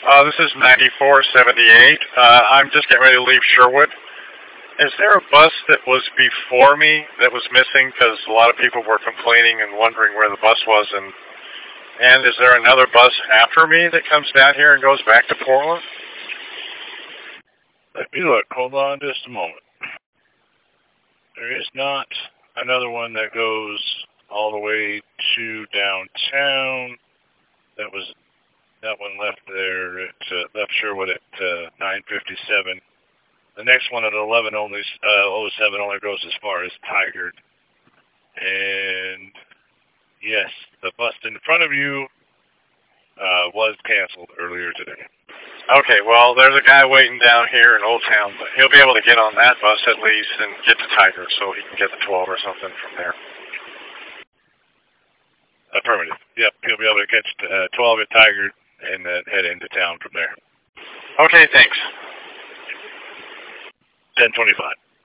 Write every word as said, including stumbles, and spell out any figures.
Uh, this is ninety-four seventy-eight. Uh, I'm just getting ready to leave Sherwood. Is there a bus that was before me that was missing? Because a lot of people were complaining and wondering where the bus was. And, and is there another bus after me that comes down here and goes back to Portland? Let me look. Hold on just a moment. There is not another one that goes all the way to downtown. That was that one left there. It uh, left Sherwood at uh, nine fifty-seven. The next one at eleven only uh, oh seven only goes as far as Tigard. And yes, the bus in front of you uh, was canceled earlier today. Okay, well, there's a guy waiting down here in Old Town, but he'll be able to get on that bus at least and get to Tigard, so he can get the twelve or something from there. Affirmative. Yep, he'll be able to catch uh, twelve at Tigard and then head into town from there. Okay, thanks. ten twenty-five.